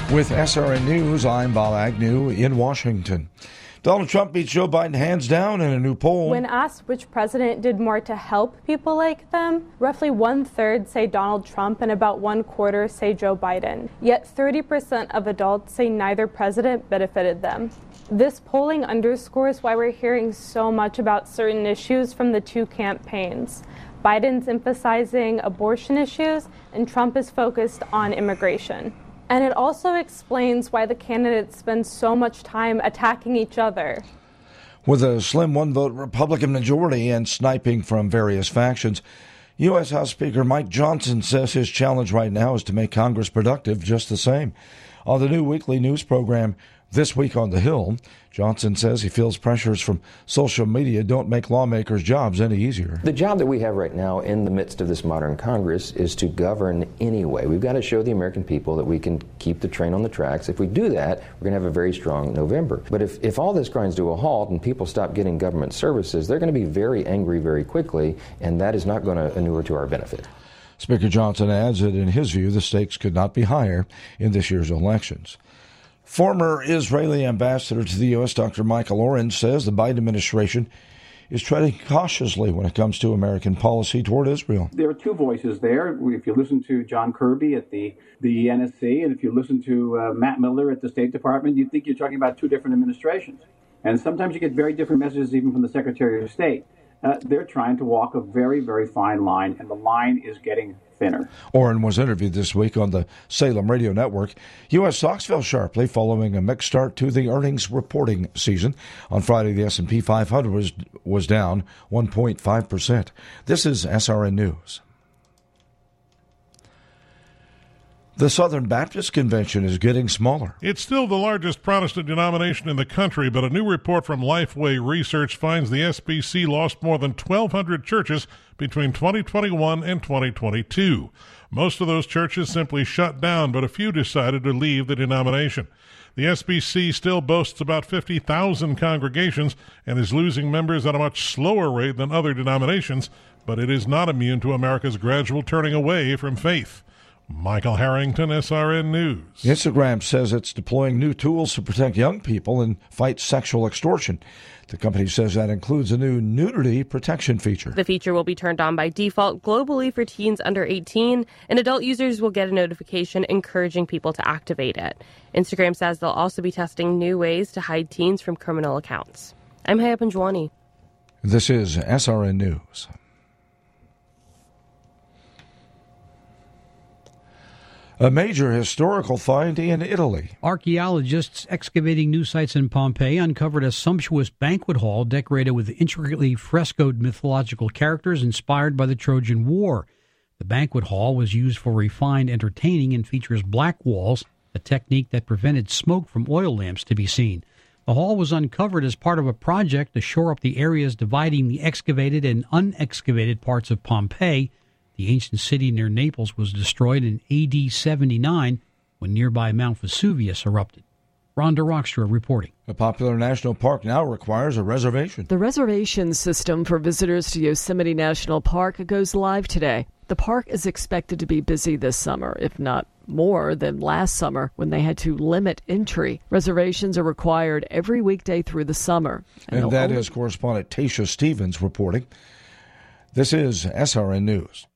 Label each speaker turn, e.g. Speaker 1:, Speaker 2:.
Speaker 1: With SRN News, I'm Bob Agnew in Washington. Donald Trump beats Joe Biden hands down in a new poll.
Speaker 2: When asked which president did more to help people like them, roughly 1/3 say Donald Trump and about 1/4 say Joe Biden. Yet 30% of adults say neither president benefited them. This polling underscores why we're hearing so much about certain issues from the two campaigns. Biden's emphasizing abortion issues, and Trump is focused on immigration. And it also explains why the candidates spend so much time attacking each other.
Speaker 1: With a slim one-vote Republican majority and sniping from various factions, U.S. House Speaker Mike Johnson says his challenge right now is to make Congress productive just the same. On the new weekly news program, This Week on the Hill, Johnson says he feels pressures from social media don't make lawmakers' jobs any easier.
Speaker 3: The job that we have right now in the midst of this modern Congress is to govern anyway. We've got to show the American people that we can keep the train on the tracks. If we do that, we're going to have a very strong November. But if all this grinds to a halt and people stop getting government services, they're going to be very angry very quickly, and that is not going to inure to our benefit.
Speaker 1: Speaker Johnson adds that in his view, the stakes could not be higher in this year's elections. Former Israeli ambassador to the U.S., Dr. Michael Oren, says the Biden administration is treading cautiously when it comes to American policy toward Israel.
Speaker 4: There are two voices there. If you listen to John Kirby at the NSC, and if you listen to Matt Miller at the State Department, you'd think you're talking about two different administrations. And sometimes you get very different messages even from the Secretary of State. They're trying to walk a very, very fine line, and the line is getting thinner.
Speaker 1: Orrin was interviewed this week on the Salem Radio Network. U.S. stocks fell sharply following a mixed start to the earnings reporting season. On Friday, the S&P 500 was down 1.5%. This is SRN News. The Southern Baptist Convention is getting smaller.
Speaker 5: It's still the largest Protestant denomination in the country, but a new report from Lifeway Research finds the SBC lost more than 1,200 churches between 2021 and 2022. Most of those churches simply shut down, but a few decided to leave the denomination. The SBC still boasts about 50,000 congregations and is losing members at a much slower rate than other denominations, but it is not immune to America's gradual turning away from faith. Michael Harrington, SRN News.
Speaker 1: Instagram says it's deploying new tools to protect young people and fight sexual extortion. The company says that includes a new nudity protection feature.
Speaker 6: The feature will be turned on by default globally for teens under 18, and adult users will get a notification encouraging people to activate it. Instagram says they'll also be testing new ways to hide teens from criminal accounts. I'm Haya Panjwani.
Speaker 1: This is SRN News. A major historical find in Italy.
Speaker 7: Archaeologists excavating new sites in Pompeii uncovered a sumptuous banquet hall decorated with intricately frescoed mythological characters inspired by the Trojan War. The banquet hall was used for refined entertaining and features black walls, a technique that prevented smoke from oil lamps to be seen. The hall was uncovered as part of a project to shore up the areas dividing the excavated and unexcavated parts of Pompeii. The ancient city near Naples was destroyed in AD 79 when nearby Mount Vesuvius erupted. Rhonda Rockstra reporting.
Speaker 1: A popular national park now requires a reservation.
Speaker 8: The reservation system for visitors to Yosemite National Park goes live today. The park is expected to be busy this summer, if not more than last summer when they had to limit entry. Reservations are required every weekday through the summer.
Speaker 1: And that is correspondent Tasha Stevens reporting. This is SRN News.